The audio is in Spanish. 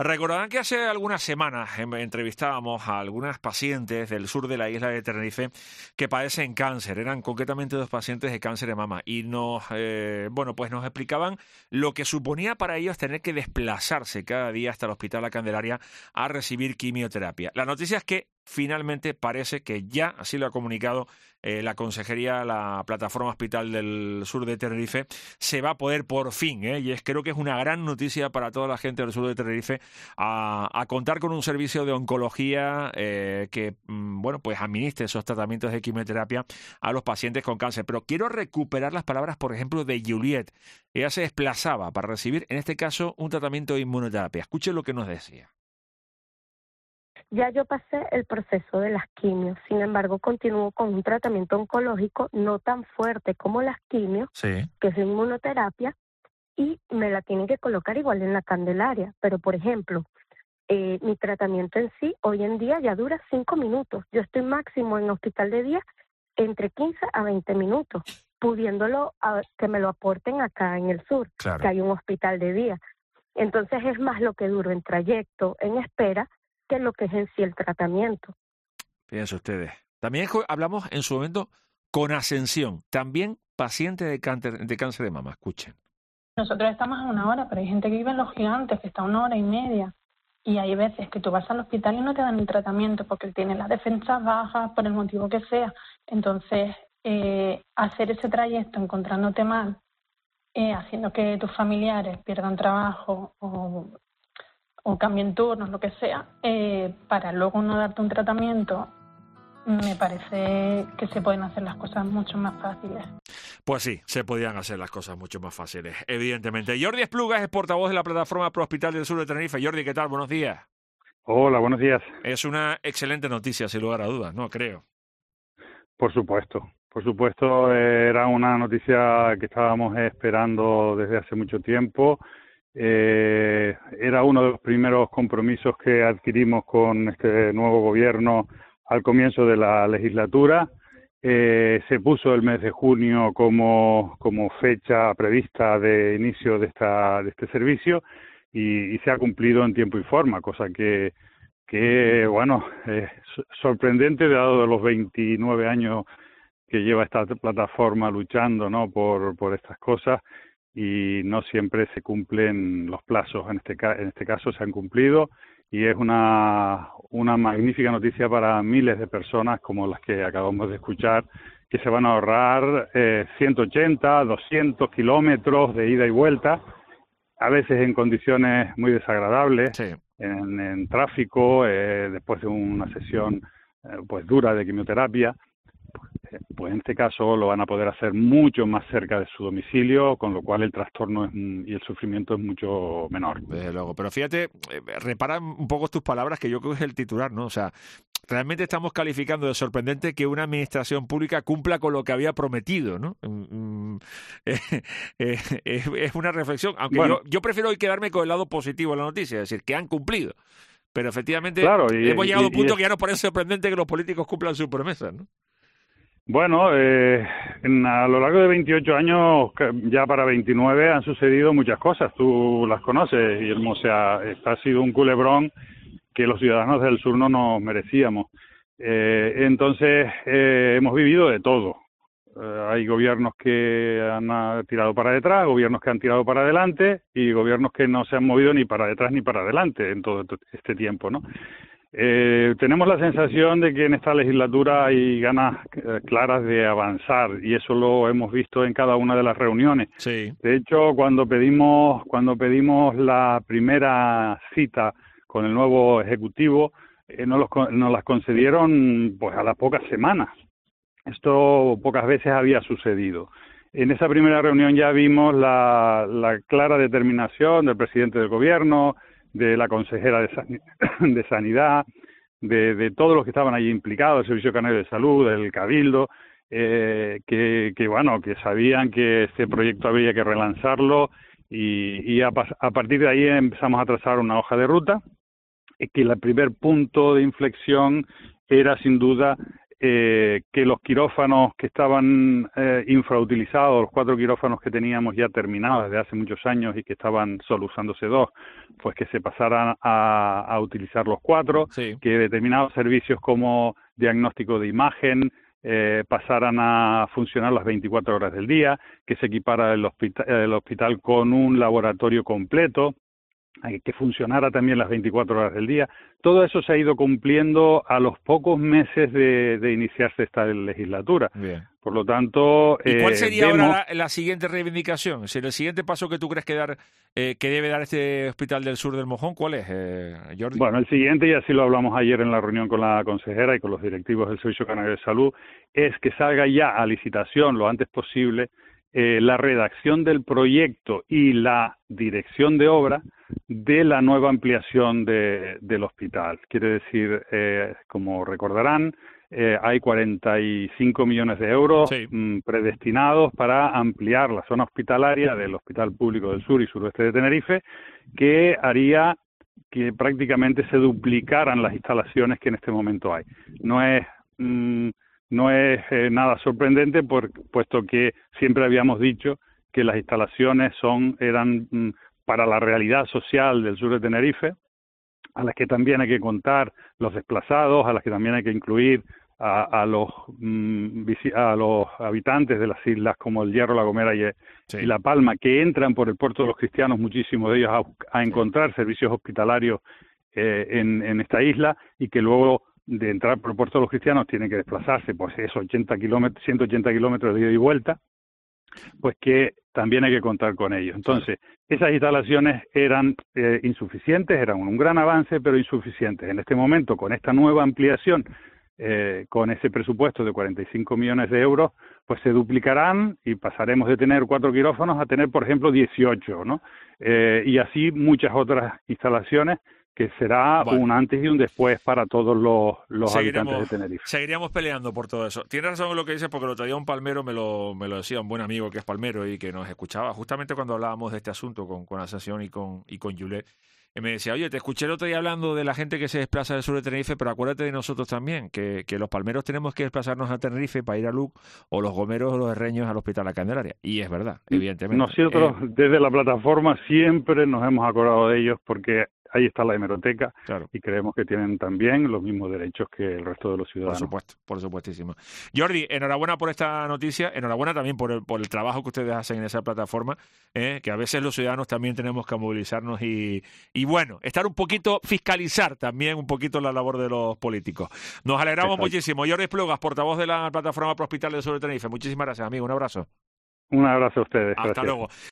Recordarán que hace algunas semanas entrevistábamos a algunas pacientes del sur de la isla de Tenerife que padecen cáncer. Eran concretamente 2 pacientes de cáncer de mama y pues nos explicaban lo que suponía para ellos tener que desplazarse cada día hasta el Hospital La Candelaria a recibir quimioterapia. La noticia es que finalmente parece que ya, así lo ha comunicado la consejería, la plataforma hospital del sur de Tenerife, se va a poder por fin, y creo que es una gran noticia para toda la gente del sur de Tenerife a contar con un servicio de oncología que pues administre esos tratamientos de quimioterapia a los pacientes con cáncer. Pero quiero recuperar las palabras, por ejemplo, de Juliet. Ella se desplazaba para recibir, en este caso, un tratamiento de inmunoterapia. Escuchen lo que nos decía. Ya yo pasé el proceso de las quimios, sin embargo continúo con un tratamiento oncológico no tan fuerte como las quimios, Sí. que es inmunoterapia, y me la tienen que colocar igual en la Candelaria. Pero, por ejemplo, mi tratamiento en sí hoy en día ya dura 5 minutos. Yo estoy máximo en hospital de día entre 15 a 20 minutos, pudiéndolo que me lo aporten acá en el sur, Claro. que hay un hospital de día. Entonces es más lo que duro en trayecto, en espera, que lo que es en sí el tratamiento. Fíjense ustedes. También hablamos en su momento con Ascensión, también paciente de cáncer de mama. Escuchen. Nosotros estamos a 1 hora, pero hay gente que vive en Los Gigantes, que está a 1 hora y media. Y hay veces que tú vas al hospital y no te dan el tratamiento porque tienen las defensas bajas, por el motivo que sea. Entonces, hacer ese trayecto encontrándote mal, haciendo que tus familiares pierdan trabajo o cambien turnos, lo que sea, para luego no darte un tratamiento, me parece que se pueden hacer las cosas mucho más fáciles. Pues sí, se podían hacer las cosas mucho más fáciles, evidentemente. Jordi Esplugas es portavoz de la plataforma Pro Hospital del Sur de Tenerife. Jordi, ¿qué tal? Buenos días. Hola, buenos días. Es una excelente noticia, sin lugar a dudas, ¿no? Creo. Por supuesto, era una noticia que estábamos esperando desde hace mucho tiempo. Era uno de los primeros compromisos que adquirimos con este nuevo gobierno al comienzo de la legislatura. Se puso el mes de junio como fecha prevista de inicio de este servicio y se ha cumplido en tiempo y forma, cosa que bueno, sorprendente dado los 29 años que lleva esta plataforma luchando, ¿no?, por estas cosas, y no siempre se cumplen los plazos. En este caso se han cumplido y es una magnífica noticia para miles de personas como las que acabamos de escuchar, que se van a ahorrar 180, 200 kilómetros de ida y vuelta, a veces en condiciones muy desagradables, Sí. en tráfico, después de una sesión pues dura de quimioterapia. Pues en este caso lo van a poder hacer mucho más cerca de su domicilio, con lo cual el trastorno y el sufrimiento es mucho menor. Desde luego, pero fíjate, repara un poco tus palabras, que yo creo que es el titular, ¿no? O sea, realmente estamos calificando de sorprendente que una administración pública cumpla con lo que había prometido, ¿no? Es una reflexión, aunque bueno, yo prefiero hoy quedarme con el lado positivo de la noticia, es decir, que han cumplido. Pero efectivamente claro, hemos llegado a un punto que ya nos parece sorprendente que los políticos cumplan sus promesas, ¿no? Bueno, a lo largo de 28 años, ya para 29, han sucedido muchas cosas. Tú las conoces, Guillermo. O sea, ha sido un culebrón que los ciudadanos del sur no nos merecíamos. Entonces, hemos vivido de todo. Hay gobiernos que han tirado para detrás, gobiernos que han tirado para adelante y gobiernos que no se han movido ni para detrás ni para adelante en todo este tiempo, ¿no? Tenemos la sensación de que en esta legislatura hay ganas claras de avanzar y eso lo hemos visto en cada una de las reuniones. Sí. De hecho, cuando pedimos la primera cita con el nuevo ejecutivo, nos las concedieron pues a las pocas semanas. Esto pocas veces había sucedido. En esa primera reunión ya vimos la clara determinación del presidente del gobierno, de la consejera de Sanidad, de todos los que estaban allí implicados, el Servicio Canario de Salud, el Cabildo, que sabían que este proyecto había que relanzarlo y a partir de ahí empezamos a trazar una hoja de ruta, que el primer punto de inflexión era sin duda que los quirófanos que estaban infrautilizados, los 4 quirófanos que teníamos ya terminados desde hace muchos años y que estaban solo usándose 2, pues que se pasaran a utilizar los 4, Sí. que determinados servicios como diagnóstico de imagen pasaran a funcionar las 24 horas del día, que se equipara el hospital con un laboratorio completo, que funcionara también las 24 horas del día. Todo eso se ha ido cumpliendo a los pocos meses de iniciarse esta legislatura. Bien. Por lo tanto, ¿Y cuál sería ahora la siguiente reivindicación? Es decir, el siguiente paso que tú crees que debe dar este Hospital del Sur del Mojón, ¿cuál es, Jordi? Bueno, el siguiente, y así lo hablamos ayer en la reunión con la consejera y con los directivos del Servicio Canario de Salud, es que salga ya a licitación lo antes posible la redacción del proyecto y la dirección de obra de la nueva ampliación del hospital. Quiere decir, como recordarán, hay 45 millones de euros predestinados para ampliar la zona hospitalaria del Hospital Público del Sur y Suroeste de Tenerife, que haría que prácticamente se duplicaran las instalaciones que en este momento hay. No es nada sorprendente, puesto que siempre habíamos dicho que las instalaciones eran para la realidad social del sur de Tenerife, a las que también hay que contar los desplazados, a las que también hay que incluir a los habitantes de las islas como el Hierro, La Gomera y La Palma, que entran por el puerto de los Cristianos, muchísimos de ellos a encontrar servicios hospitalarios en esta isla, y que luego de entrar por el puerto de los Cristianos tienen que desplazarse, pues esos 180 kilómetros de ida y vuelta, pues que también hay que contar con ellos. Entonces, esas instalaciones eran insuficientes, eran un gran avance, pero insuficientes. En este momento, con esta nueva ampliación, con ese presupuesto de 45 millones de euros, pues se duplicarán y pasaremos de tener 4 quirófanos a tener, por ejemplo, 18, ¿no? Y así muchas otras instalaciones, que será un antes y un después para todos los habitantes de Tenerife. Seguiríamos peleando por todo eso. Tienes razón en lo que dices, porque el otro día un palmero me lo decía, un buen amigo que es palmero y que nos escuchaba justamente cuando hablábamos de este asunto con Ascensión y con Julet. Me decía, oye, te escuché el otro día hablando de la gente que se desplaza del sur de Tenerife, pero acuérdate de nosotros también, que los palmeros tenemos que desplazarnos a Tenerife para ir a Luc, o los gomeros o los herreños al Hospital La Candelaria. Y es verdad, evidentemente. Nosotros desde la plataforma siempre nos hemos acordado de ellos, porque ahí está la hemeroteca, y creemos que tienen también los mismos derechos que el resto de los ciudadanos. Por supuesto, por supuestísimo. Jordi, enhorabuena por esta noticia, enhorabuena también por el trabajo que ustedes hacen en esa plataforma, que a veces los ciudadanos también tenemos que movilizarnos y bueno, estar un poquito, fiscalizar también un poquito la labor de los políticos. Nos alegramos muchísimo. Jordi Esplugas, portavoz de la plataforma Pro Hospital del Sur de Tenerife. Muchísimas gracias, amigo. Un abrazo. Un abrazo a ustedes. Hasta luego.